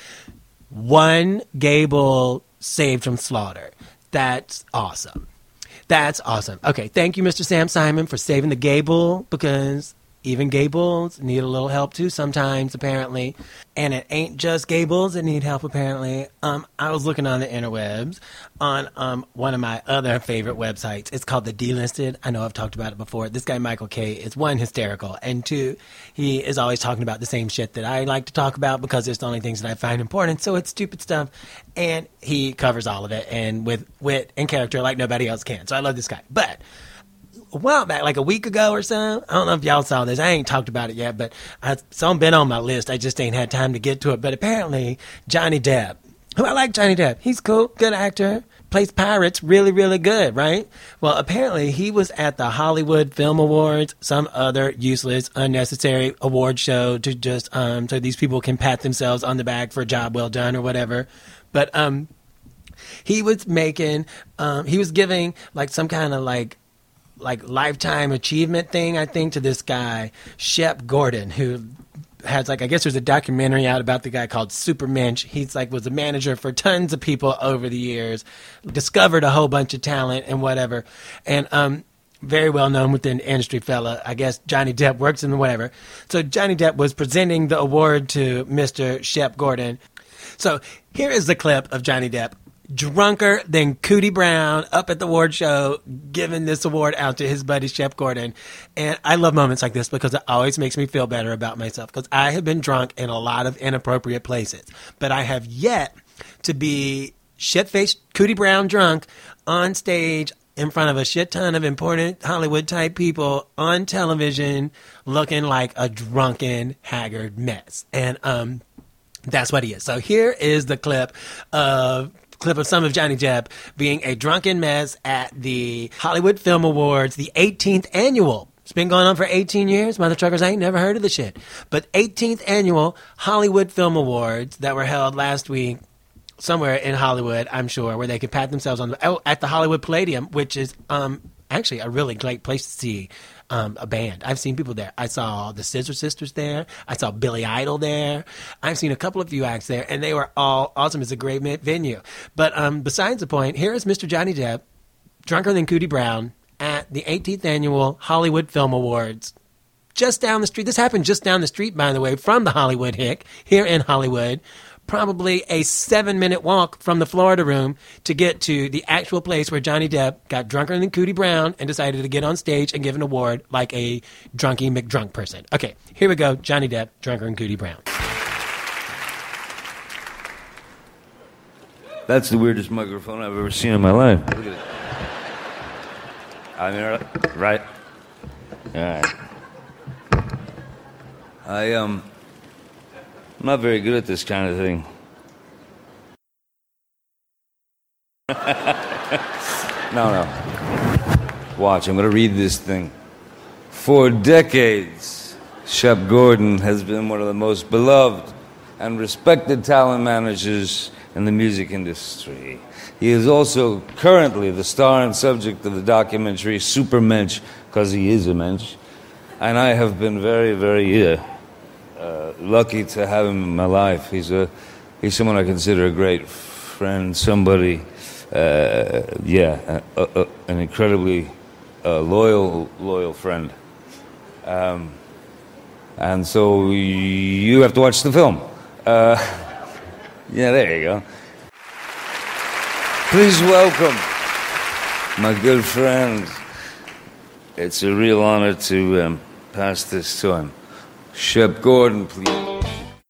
One gay bull saved from slaughter. That's awesome. That's awesome. Okay, thank you, Mister Sam Simon, for saving the gay bull, because even gay bulls need a little help too sometimes, apparently. And it ain't just gay bulls that need help, apparently. Um, I was looking on the interwebs on um, one of my other favorite websites. It's called The Delisted. I know I've talked about it before. This guy, Michael K., is one, hysterical, and two, he is always talking about the same shit that I like to talk about because it's the only things that I find important, so it's stupid stuff. And he covers all of it, and with wit and character like nobody else can. So I love this guy. But a while back, like a week ago or so, I don't know if y'all saw this. I ain't talked about it yet, but I, some been on my list. I just ain't had time to get to it. But apparently, Johnny Depp, who I like Johnny Depp. He's cool, good actor, plays pirates really, really good, right? Well, apparently, he was at the Hollywood Film Awards, some other useless, unnecessary award show to just, um, so these people can pat themselves on the back for a job well done or whatever. But, um, he was making, um, he was giving, like, some kind of, like, like lifetime achievement thing, I think, to this guy, Shep Gordon, who has like, I guess there's a documentary out about the guy called Supermensch. He's like, was a manager for tons of people over the years, discovered a whole bunch of talent and whatever. And, um, very well known within the industry fella. I guess Johnny Depp works in whatever. So Johnny Depp was presenting the award to Mister Shep Gordon. So here is the clip of Johnny Depp, drunker than Cootie Brown, up at the award show, giving this award out to his buddy Shep Gordon. And I love moments like this because it always makes me feel better about myself, because I have been drunk in a lot of inappropriate places, but I have yet to be shit-faced Cootie Brown drunk on stage in front of a shit ton of important Hollywood-type people on television looking like a drunken, haggard mess. And um, that's what he is. So here is the clip of clip of some of Johnny Depp being a drunken mess at the Hollywood Film Awards, the eighteenth annual. It's been going on for eighteen years. Mother truckers, I ain't never heard of the shit. But eighteenth annual Hollywood Film Awards that were held last week somewhere in Hollywood, I'm sure, where they could pat themselves on the, oh, at the Hollywood Palladium, which is um, actually a really great place to see Um, a band. I've seen people there. I saw the Scissor Sisters there. I saw Billy Idol there. I've seen a couple of few acts there, and they were all awesome. It's a great venue. But um, besides the point, here is Mister Johnny Depp, drunker than Cootie Brown, at the eighteenth annual Hollywood Film Awards. Just down the street. This happened just down the street, by the way, from the Hollywood Hick, here in Hollywood. Probably a seven-minute walk from the Florida Room to get to the actual place where Johnny Depp got drunker than Cootie Brown and decided to get on stage and give an award like a drunky McDrunk person. Okay, here we go. Johnny Depp, drunker than Cootie Brown. That's the weirdest microphone I've ever seen in my life. Look at it. I mean, right? All right. I, um... I'm not very good at this kind of thing. No, no. Watch, I'm going to read this thing. For decades, Shep Gordon has been one of the most beloved and respected talent managers in the music industry. He is also currently the star and subject of the documentary Supermensch, because he is a mensch. And I have been very, very uh, uh, lucky to have him in my life. He's a he's someone I consider a great friend, somebody, uh, yeah, a, a, an incredibly uh, loyal, loyal friend. Um, and so you have to watch the film. Uh, yeah, there you go. Please welcome my good friend. It's a real honor to um, pass this to him. Shep Gordon, please.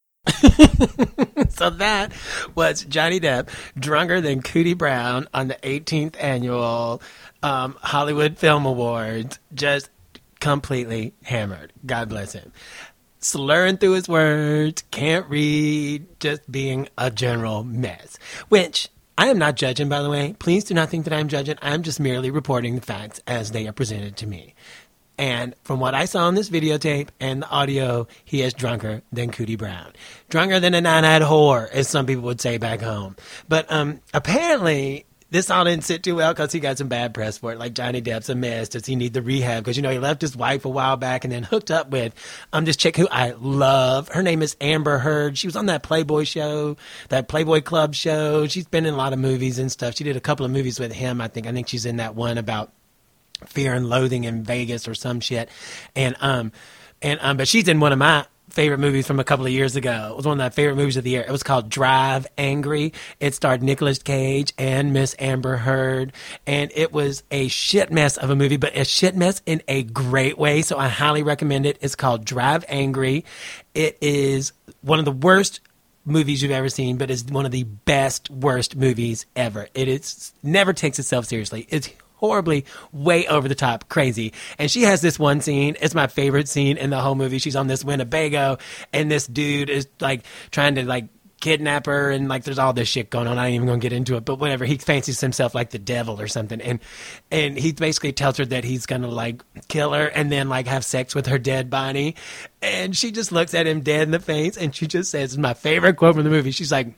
So that was Johnny Depp, drunker than Cootie Brown on the eighteenth annual um, Hollywood Film Awards, just completely hammered. God bless him. Slurring through his words, can't read, just being a general mess. Which, I am not judging, by the way. Please do not think that I'm judging. I'm just merely reporting the facts as they are presented to me. And from what I saw on this videotape and the audio, he is drunker than Cootie Brown. Drunker than a nine-eyed whore, as some people would say back home. But um, apparently, this all didn't sit too well because he got some bad press for it. Like, Johnny Depp's a mess. Does he need the rehab? Because, you know, he left his wife a while back and then hooked up with um, this chick who I love. Her name is Amber Heard. She was on that Playboy show, that Playboy Club show. She's been in a lot of movies and stuff. She did a couple of movies with him, I think. I think she's in that one about Fear and Loathing in Vegas or some shit. And, um, and, um, but she's in one of my favorite movies from a couple of years ago. It was one of my favorite movies of the year. It was called Drive Angry. It starred Nicolas Cage and Miss Amber Heard. And it was a shit mess of a movie, but a shit mess in a great way. So I highly recommend it. It's called Drive Angry. It is one of the worst movies you've ever seen, but it's one of the best, worst movies ever. It is never takes itself seriously. It's horribly way over the top crazy. And she has this one scene. It's my favorite scene in the whole movie. She's on this Winnebago and this dude is like trying to like kidnap her and like there's all this shit going on. I ain't even gonna get into it, but whatever. He fancies himself like the devil or something. And and he basically tells her that he's gonna like kill her and then like have sex with her dead body. And she just looks at him dead in the face and she just says, it's my favorite quote from the movie. She's like,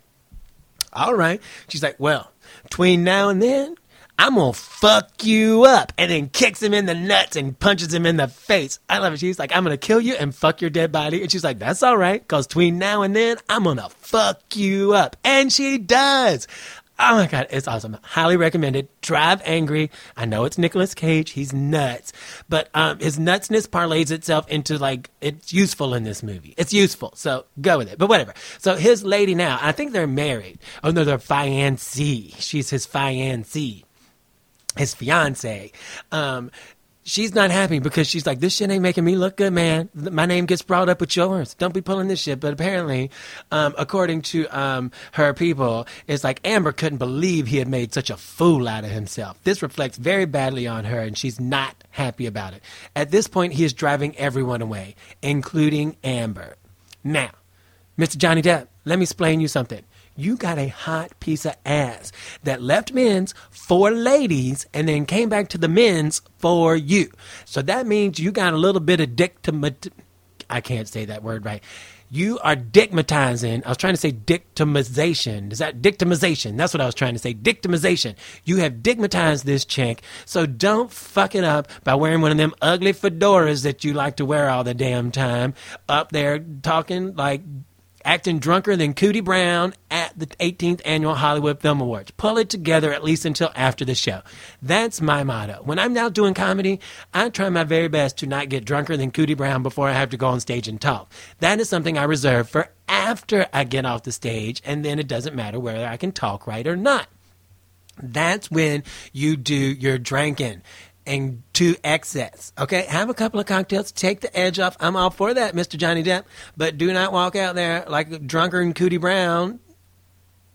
all right. She's like, well, between now and then, I'm going to fuck you up, and then kicks him in the nuts and punches him in the face. I love it. She's like, I'm going to kill you and fuck your dead body. And she's like, that's all right, because between now and then, I'm going to fuck you up. And she does. Oh, my God. It's awesome. Highly recommended. Drive Angry. I know it's Nicolas Cage. He's nuts. But um, his nutsness parlays itself into, like, it's useful in this movie. It's useful. So go with it. But whatever. So his lady now, I think they're married. Oh, no, they're fiancé. She's his fiancé. His fiance, um, she's not happy because she's like, this shit ain't making me look good, man. My name gets brought up with yours. Don't be pulling this shit. But apparently, um, according to um, her people, it's like Amber couldn't believe he had made such a fool out of himself. This reflects very badly on her, and she's not happy about it. At this point, he is driving everyone away, including Amber. Now, Mister Johnny Depp, let me explain you something. You got a hot piece of ass that left men's for ladies and then came back to the men's for you. So that means you got a little bit of dictamat... I can't say that word right. You are digmatizing. I was trying to say dictamization. Is that dictamization? That's what I was trying to say. Dictamization. You have digmatized this chick, so don't fuck it up by wearing one of them ugly fedoras that you like to wear all the damn time up there talking like... acting drunker than Cootie Brown at the eighteenth Annual Hollywood Film Awards. Pull it together at least until after the show. That's my motto. When I'm out doing comedy, I try my very best to not get drunker than Cootie Brown before I have to go on stage and talk. That is something I reserve for after I get off the stage, and then it doesn't matter whether I can talk right or not. That's when you do your drinking. And to excess, okay? Have a couple of cocktails, take the edge off. I'm all for that, Mister Johnny Depp. But do not walk out there like drunker than Cootie Brown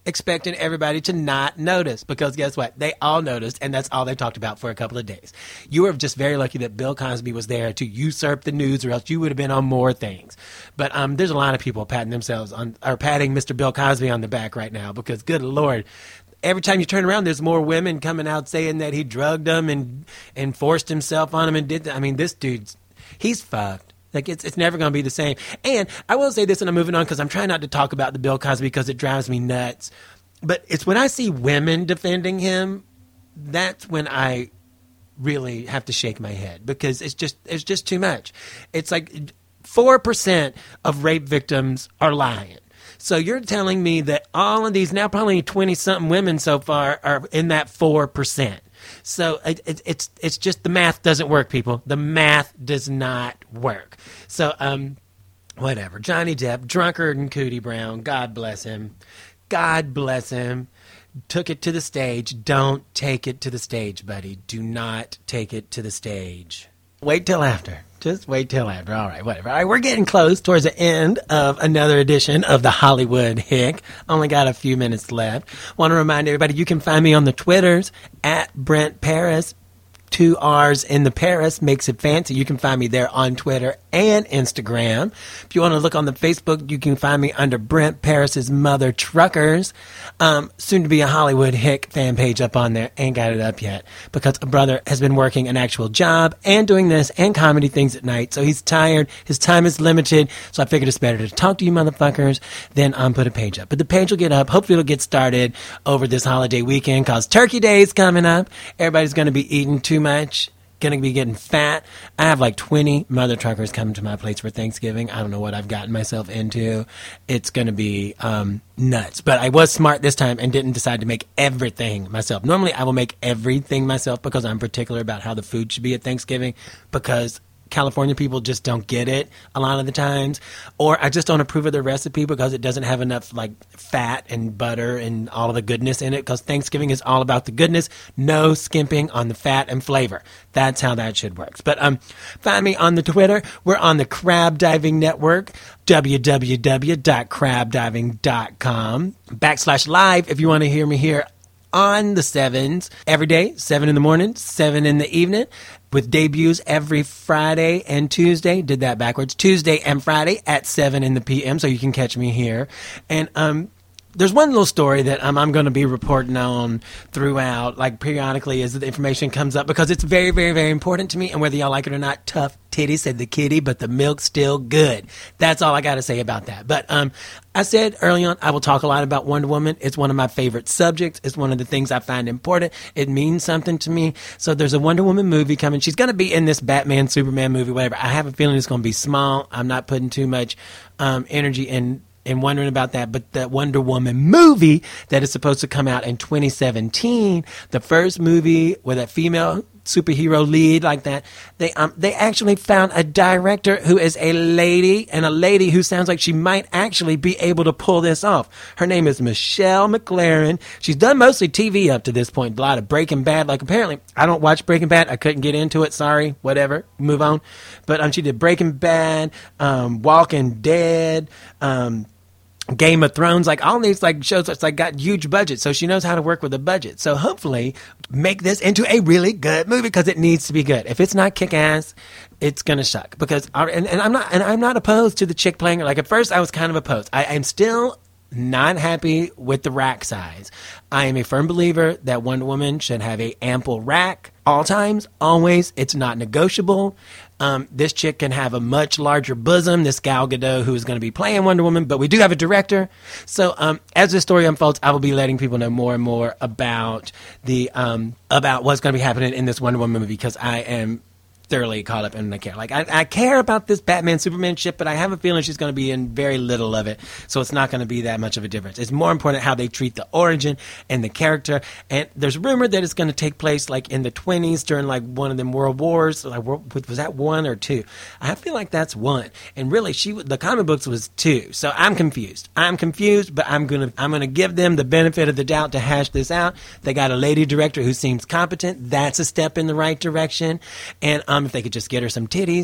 expecting everybody to not notice, because guess what? They all noticed, and that's all they talked about for a couple of days. You were just very lucky that Bill Cosby was there to usurp the news, or else you would have been on more things. But um, there's a lot of people patting themselves on, or patting Mister Bill Cosby on the back right now, because good Lord, every time you turn around, there's more women coming out saying that he drugged them and and forced himself on them and did that. I mean, this dude's, he's fucked. Like, it's it's never going to be the same. And I will say this, and I'm moving on because I'm trying not to talk about the Bill Cosby because it drives me nuts. But it's when I see women defending him, that's when I really have to shake my head, because it's just it's just too much. It's like four percent of rape victims are lying. So you're telling me that all of these, now probably twenty-something women so far, are in that four percent. So it, it, it's it's just the math doesn't work, people. The math does not work. So, um, whatever. Johnny Depp, drunkard and Cootie Brown, God bless him. God bless him. Took it to the stage. Don't take it to the stage, buddy. Do not take it to the stage. Wait till after. Just wait till after. All right, whatever. All right, we're getting close towards the end of another edition of the Hollywood Hick. Only got a few minutes left. Want to remind everybody, you can find me on the Twitters at Brent Paris. Two R's in the Paris makes it fancy. You can find me there on Twitter and Instagram. If you want to look on the Facebook, you can find me under Brent Paris's Mother Truckers. Um, soon to be a Hollywood Hick fan page up on there. Ain't got it up yet because a brother has been working an actual job and doing this and comedy things at night. So he's tired. His time is limited. So I figured it's better to talk to you motherfuckers than um, put a page up. But the page will get up. Hopefully it'll get started over this holiday weekend because Turkey Day is coming up. Everybody's going to be eating too much, gonna be getting fat. I have like twenty mother truckers coming to my place for Thanksgiving. I don't know what I've gotten myself into. It's gonna be um, nuts. But I was smart this time and didn't decide to make everything myself. Normally I will make everything myself because I'm particular about how the food should be at Thanksgiving, because California people just don't get it a lot of the times, or I just don't approve of the recipe because it doesn't have enough like fat and butter and all of the goodness in it, because Thanksgiving is all about the goodness, no skimping on the fat and flavor. That's how that shit works. But um, find me on the Twitter. We're on the Crab Diving Network, w w w dot crab diving dot com backslash live if you want to hear me here on the sevens every day, seven in the morning, seven in the evening, with debuts every Friday and Tuesday. Did that backwards. Tuesday and Friday at seven in the p m, so you can catch me here. And um, there's one little story that um, I'm going to be reporting on throughout, like periodically as the information comes up, because it's very, very, very important to me. And whether y'all like it or not, tough titty, said the kitty, but the milk's still good. That's all I got to say about that. But um, I said early on, I will talk a lot about Wonder Woman. It's one of my favorite subjects. It's one of the things I find important. It means something to me. So there's a Wonder Woman movie coming. She's going to be in this Batman, Superman movie, whatever. I have a feeling it's going to be small. I'm not putting too much um, energy in and wondering about that. But the Wonder Woman movie that is supposed to come out in twenty seventeen, the first movie with a female superhero lead like that, they um they actually found a director who is a lady, and a lady who sounds like she might actually be able to pull this off. Her name is Michelle McLaren. She's done mostly T V up to this point, a lot of Breaking Bad. Like, apparently I don't watch Breaking Bad, I couldn't get into it, sorry, whatever, move on. But um she did Breaking Bad, um Walking Dead, um Game of Thrones, like all these like shows that's like got huge budgets, so she knows how to work with a budget. So hopefully make this into a really good movie, because it needs to be good. If it's not kick-ass, it's gonna suck. Because our, and, and I'm not and I'm not opposed to the chick playing her. Like at first I was kind of opposed. I am still not happy with the rack size. I am a firm believer that Wonder Woman should have a ample rack all times, always. It's not negotiable. Um, this chick can have a much larger bosom, this Gal Gadot who is going to be playing Wonder Woman, but we do have a director. So um, as this story unfolds, I will be letting people know more and more about the um, about what's going to be happening in this Wonder Woman movie, because I am thoroughly caught up and I care. Like I, I care about this Batman Superman shit, but I have a feeling she's going to be in very little of it, so it's not going to be that much of a difference. It's more important how they treat the origin and the character. And there's rumor that it's going to take place like in the twenties during like one of them world wars. Like, was that one or two? I feel like that's one. And really, she the comic books was two. So I'm confused. I'm confused, but I'm gonna I'm gonna give them the benefit of the doubt to hash this out. They got a lady director who seems competent. That's a step in the right direction. And um. Um, if they could just get her some titties,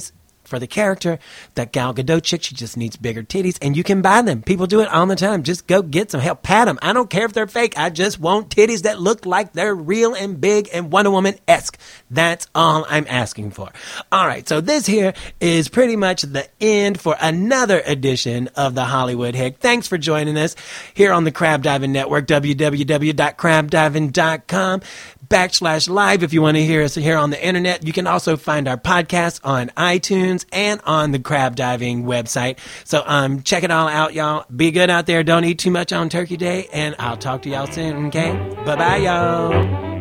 for the character. That Gal Gadot chick, she just needs bigger titties, and you can buy them. People do it all the time. Just go get some. Hell, pat them. I don't care if they're fake. I just want titties that look like they're real and big and Wonder Woman-esque. That's all I'm asking for. All right, so this here is pretty much the end for another edition of the Hollywood Hick. Thanks for joining us here on the Crab Diving Network, w w w dot crab diving dot com. backslash live if you want to hear us here on the internet. You can also find our podcast on iTunes and on the Crab Diving website. So um, check it all out, y'all. Be good out there. Don't eat too much on Turkey Day, and I'll talk to y'all soon, okay? Bye-bye, y'all.